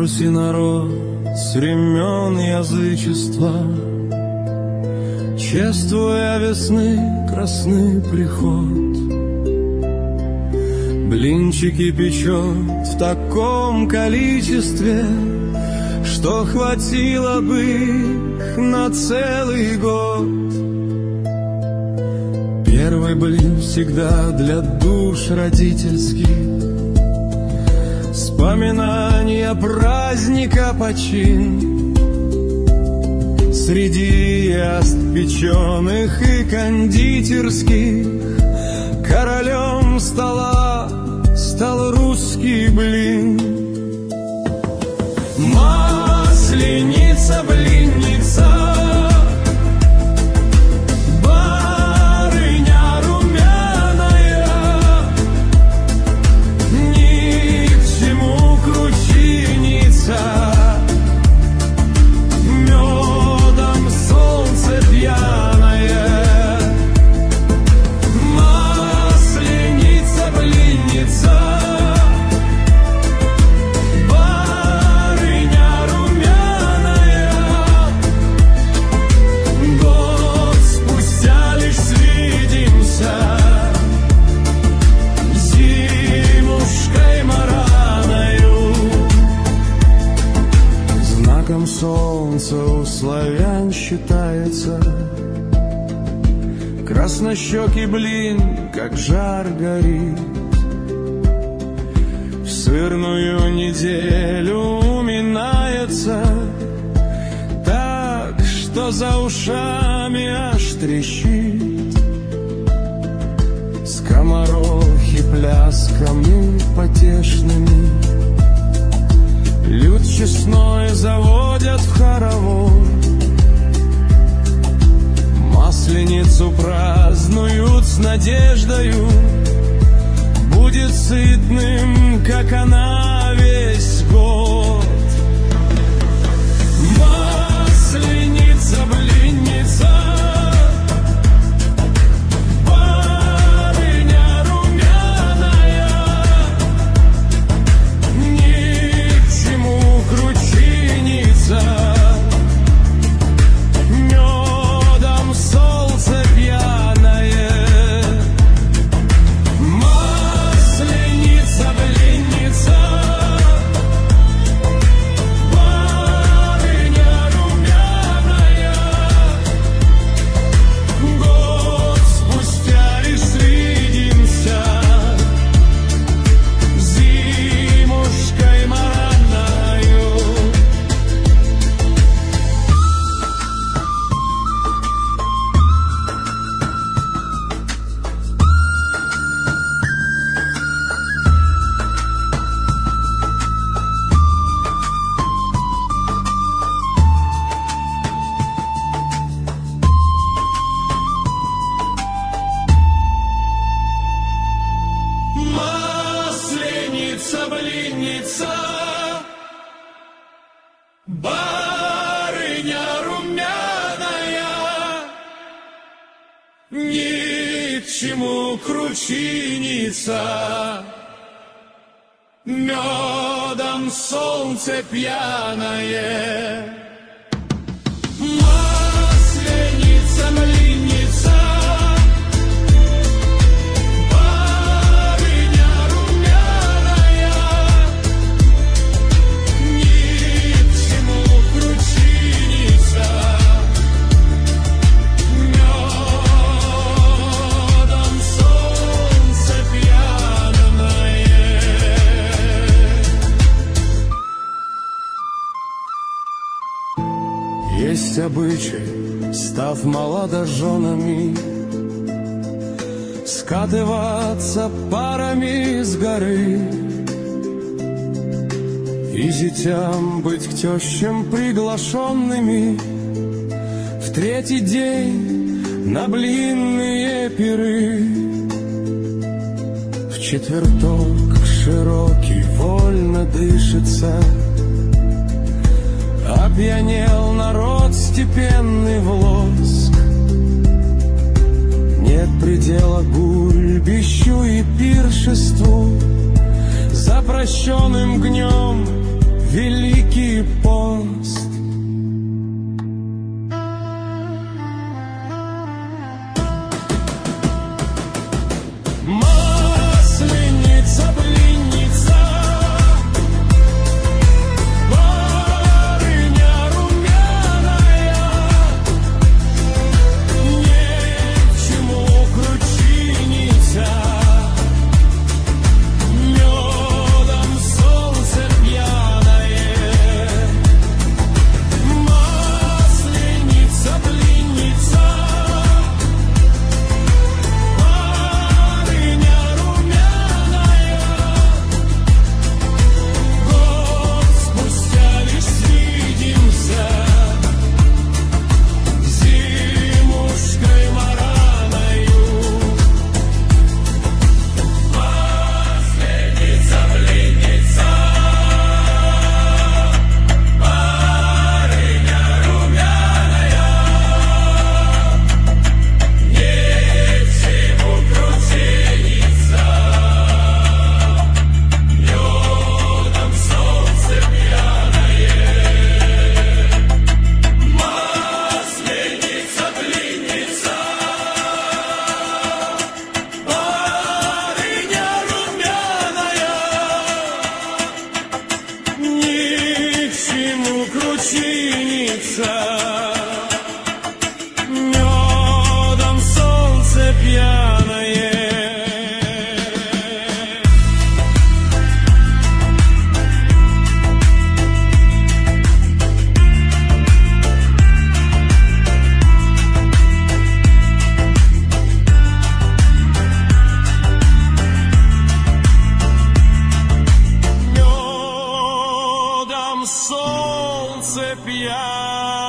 Руси народ с времен язычества, чествуя весны красный приход, блинчики печет в таком количестве, что хватило бы их на целый год. Первый блин всегда для душ родительских, вспоминания праздника почин. Среди яств печеных и кондитерских королем стола стал русский блин. Масленица, блинница, барыня румяная, ни к чему кручиниться, медом солнце пьяное. Масленица, блинница, солнце у славян считается. Краснощекий блин, как жар горит. В сырную неделю уминается так, что за ушами аж трещит. Скоморохи плясками потешными люд честной заводят в хоровод. Масленицу празднуют с надеждою, будет сытным, как она, весь год. Масленица, блинница, медом солнце пьяное. Масленица, блинница, барыня румяная, год спустя лишь свидимся зимушкой мараною. Масленица, блинница, барыня румяная, ни к чему кручиниться, медом солнце пьяное. Масленица, блинница, есть обычай, став молодоженами, скатываться парами с горы и зятям быть к тещам приглашенными в третий день на блинные пиры. В четверток широкий вольно дышится, опьянел народ степенный в лоск. Нет предела гульбищу и пиршеству, за прощенным гнем Великий пост. Масленица, блинница, барыня румяная, не к чему кручиниться. Медом солнце пьяное. Масленица, блинница, барыня румяная. Год спустя лишь свидимся зимушкой мараною. Масленица, блинница, барыня румяная, не к чему кручиниться. Медом солнце пьяное. Масленица, блинница, барыня румяная, ни к чему кручиниться. Медом солнце пьяное. Медом солнце пьяное.